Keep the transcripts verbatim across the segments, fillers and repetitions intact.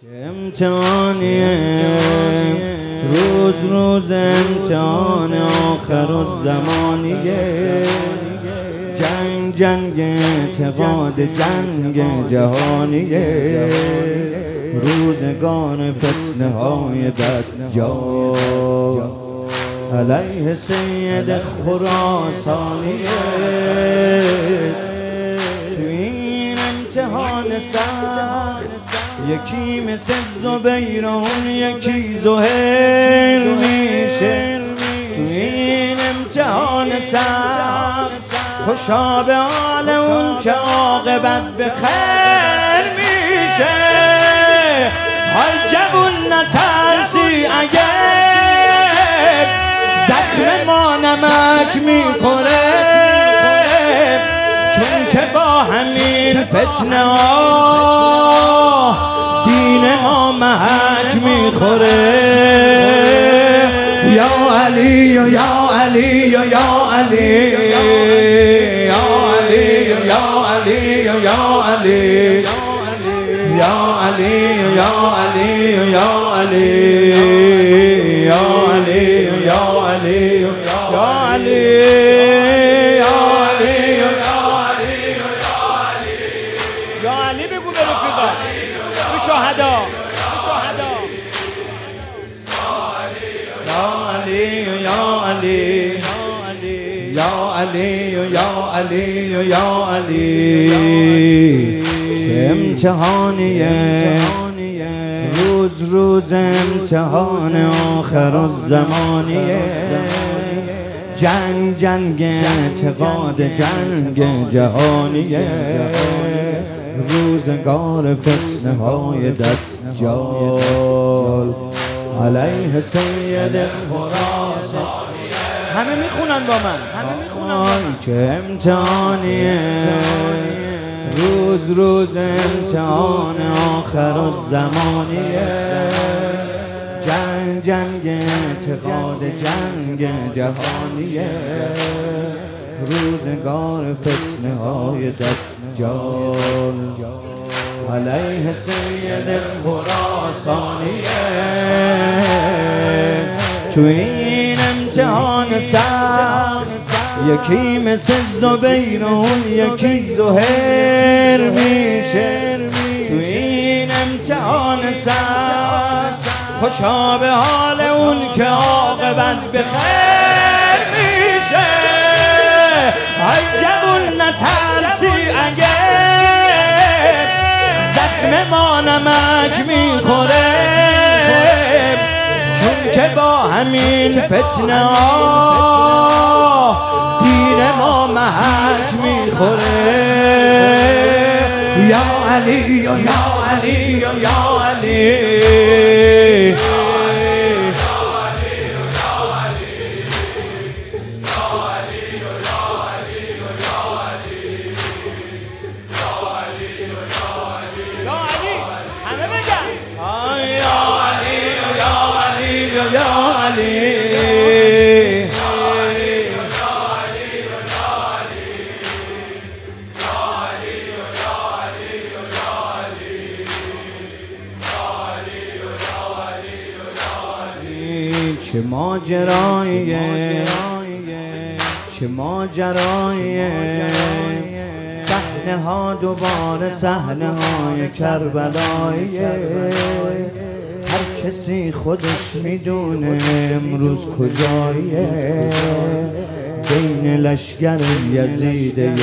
امتحانیه روز روز امتحان آخر الزمانیه، جنگ جنگ اعتقاد جنگ جهانیه، روزگار فتنه های دجال علیه سید خراسانیه. تو این امتحان سخت یکی مثل زبیر و اون یکی زهیر میشه. تو این امتحان سخت خوشا به حال اون که عاقبت به خیر میشه. های جوون نترسی اگر زخم ما نمک میخوره، چون که با همین فتنه ها دین ما محک میخوره. یا علی یا علی یا علی یا علی یا علی یا علی یا علی یا علی یا علی یا علی یا علی یا علی یا علی بگو به رفیقا، به شهدا، به شهدا. یا علی یا علی یا علی یا علی یا علی. چه امتحانیه روز روز امتحان آخر الزمانیه، جنگ جنگ اعتقاد جنگ جهانیه، روزگار فتنه های دجال علیه سید خراسانیه. همه میخونن با من، همه میخونن با من. چه امتحانیه روز روز امتحان آخر الزمانیه، جنگ جنگ اعتقاد جنگ جهانیه، روزگار فتنه های دجال علیه سید خراسانیه. تو این امتحان سخت یکی مثل زبیر و اون یکی زهیر میشه. تو این امتحان سخت خوشا به حال اون که عاقبت به خیر میشه. ای جوون نترسی اگر زخم ما نمک میخوره، چون که با همین فتنه ها دین ما محک میخوره. یا علی یا علی یا علی چه ماجراییه چه ماجراییه، صحنه ها دوباره صحنه های کربلاییه. هر کسی خودش میدونه امروز کجاییه، بین لشگر یزید یا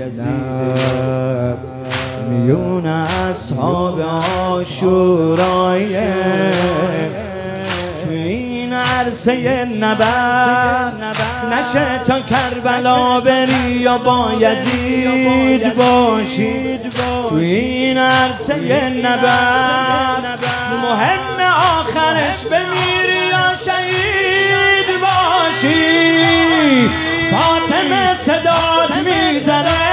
نه میون اصحاب عاشوراییه. تو این عرصه نبرد نشه تا کربلا بری یا با یزید باشی. تو این عرصه نبرد مهم آخرش بمیری یا شهید باشی. فاطمه صدات میزنه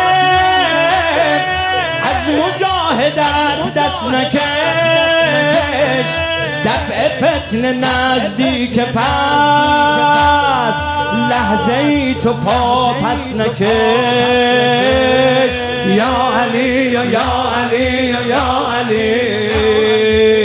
از مجاهدت دست نکش، دفع فتنه نزدیک پس لحظه ای تو پا پس نکش. یا علی یا علی یا علی